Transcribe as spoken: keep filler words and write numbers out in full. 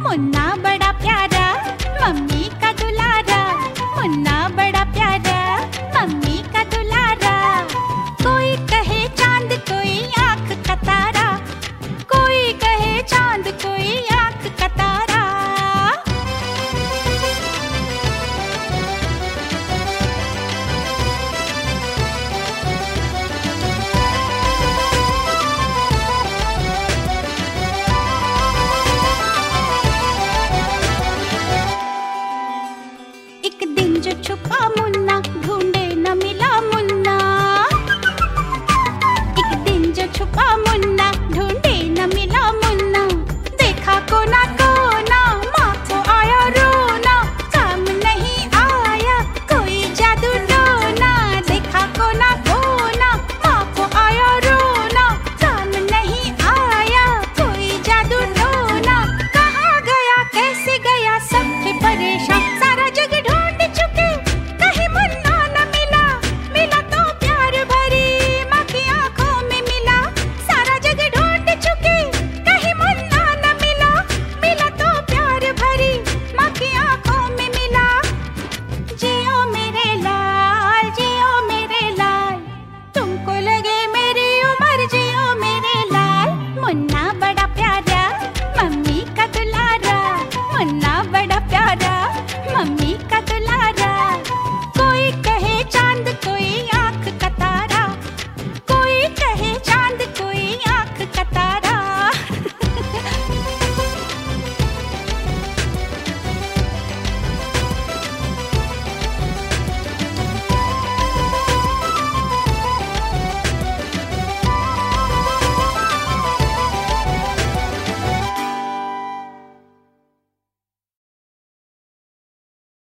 मुन्ना बड़ा प्यारा मम्मी का दुलारा, मुन्ना बड़ा प्यारा मम्मी का दुलारा। कोई कहे चांद कोई आँख का तारा, कोई कहे चांद कोई आँख का तारा। एक दिन जो छुपा मुन्ना ढूंढे न मिला मुन्ना, एक दिन जो छुपा मुन्ना ढूंढे न मिला मुन्ना। देखा कोना कोना माँ को आया रोना, काम नहीं आया कोई जादू टोना। देखा कोना कोना माँ को आया रोना, काम नहीं आया कोई जादू टोना। कहाँ गया कैसे गया सब थे परेशान, सारा जग ढूंढ चुके कहीं मुन्ना न मिला। मिला तो प्यार भरी माँ की आंखों में मिला, सारा जग ढूंढ चुके कहीं मुन्ना न मिला। मिला तो प्यार भरी माँ की आंखों में मिला। जियो मेरे लाल जियो मेरे लाल, तुमको लगे मेरी उम्र जियो मेरे लाल। मुन्ना बड़ा प्यारा मम्मी का दुलारा, मुन्ना